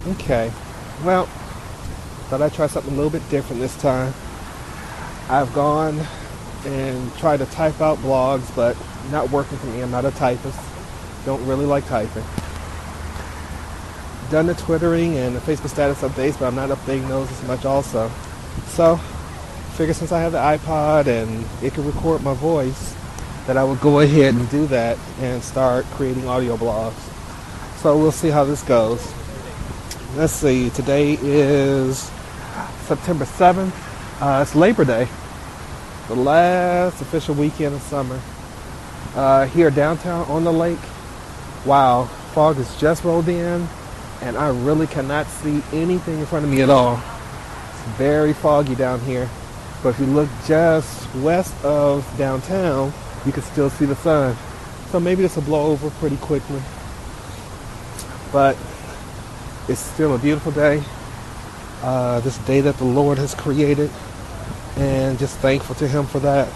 Okay. Well, thought I'd try something a little bit different this time. I've gone and tried to type out blogs, but not working for me. I'm not a typist. Don't really like typing. Done the Twittering and the Facebook status updates, but I'm not updating those as much also. So, figure since I have the iPod and it can record my voice, that I would go ahead and do that and start creating audio blogs. So we'll see how this goes. Let's see, today is September 7th. It's Labor Day, the last official weekend of summer. Here downtown on the lake, wow, fog has just rolled in and I really cannot see anything in front of me at all. It's very foggy down here, but if you look just west of downtown, you can still see the sun. So maybe this will blow over pretty quickly. But it's still a beautiful day. This day that the Lord has created. And just thankful to Him for that.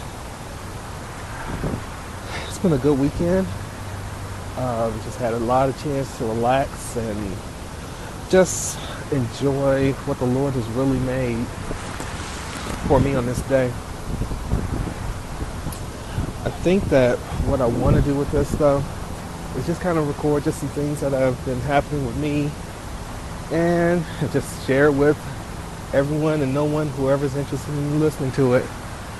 It's been a good weekend. We just had a lot of chance to relax and just enjoy what the Lord has really made for me on this day. I think that what I want to do with this, though, is just kind of record just some things that have been happening with me and just share it with everyone and no one, whoever's interested in listening to it.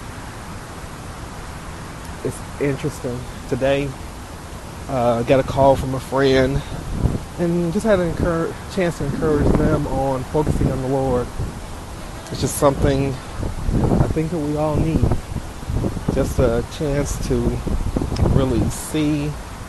It's interesting. Today, I got a call from a friend and just had a chance to encourage them on focusing on the Lord. It's just something I think that we all need. Just a chance to really see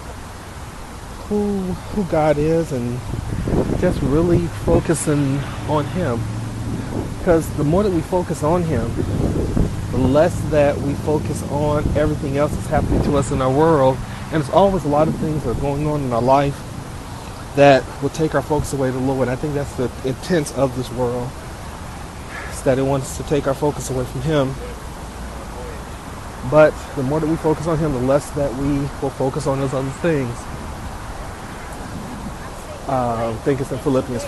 who God is and just really focusing on Him. Because the more that we focus on Him, the less that we focus on everything else that's happening to us in our world. And there's always a lot of things that are going on in our life that will take our focus away from the Lord. I think that's the intent of this world. It's that it wants to take our focus away from Him. But the more that we focus on Him, the less that we will focus on those other things. I think it's in Philippians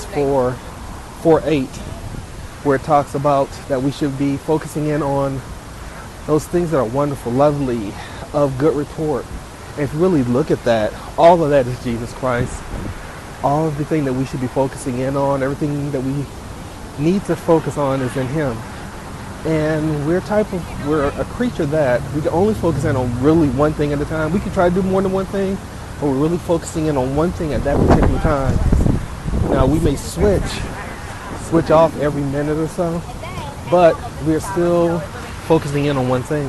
4:8, where it talks about that we should be focusing in on those things that are wonderful, lovely, of good report. And if you really look at that, all of that is Jesus Christ. All of the thing that we should be focusing in on, everything that we need to focus on is in Him. And we're a creature that we can only focus in on really one thing at a time. We can try to do more than one thing, but we're really focusing in on one thing at that particular time. Now we may switch off every minute or so, but we're still focusing in on one thing.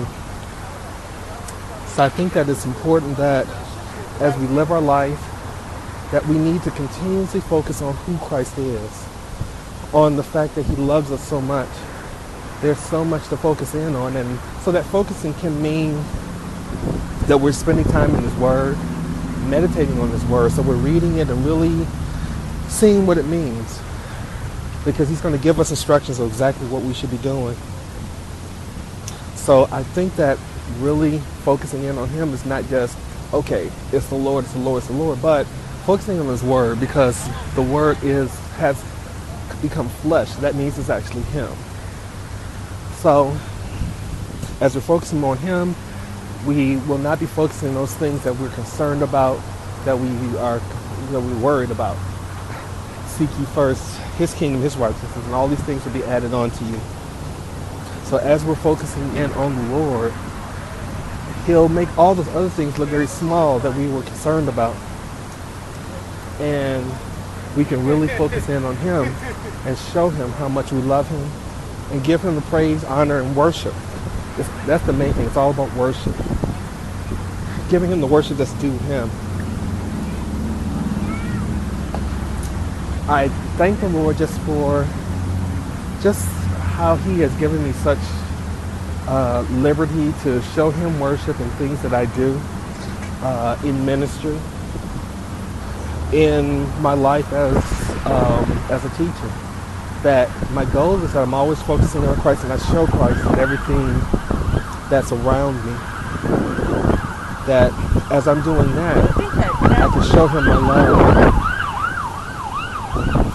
So I think that it's important that as we live our life, that we need to continuously focus on who Christ is, on the fact that He loves us so much. There's so much to focus in on, and so that focusing can mean that we're spending time in His Word, meditating on His Word, so we're reading it and really seeing what it means, because He's going to give us instructions of exactly what we should be doing. So I think that really focusing in on Him is not just, okay, it's the Lord, it's the Lord, it's the Lord, but focusing on His Word, because the Word has become flesh. That means it's actually Him. So, as we're focusing on Him, we will not be focusing on those things that we're concerned about, that we're worried about. Seek ye first His kingdom, His righteousness, and all these things will be added on to you. So, as we're focusing in on the Lord, He'll make all those other things look very small that we were concerned about, and we can really focus in on Him and show Him how much we love Him, and give Him the praise, honor, and worship. That's the main thing. It's all about worship. Giving Him the worship that's due Him. I thank the Lord just for how He has given me such liberty to show Him worship in things that I do in ministry, in my life as a teacher. That my goal is that I'm always focusing on Christ, and I show Christ in everything that's around me. That as I'm doing that, I can show Him my love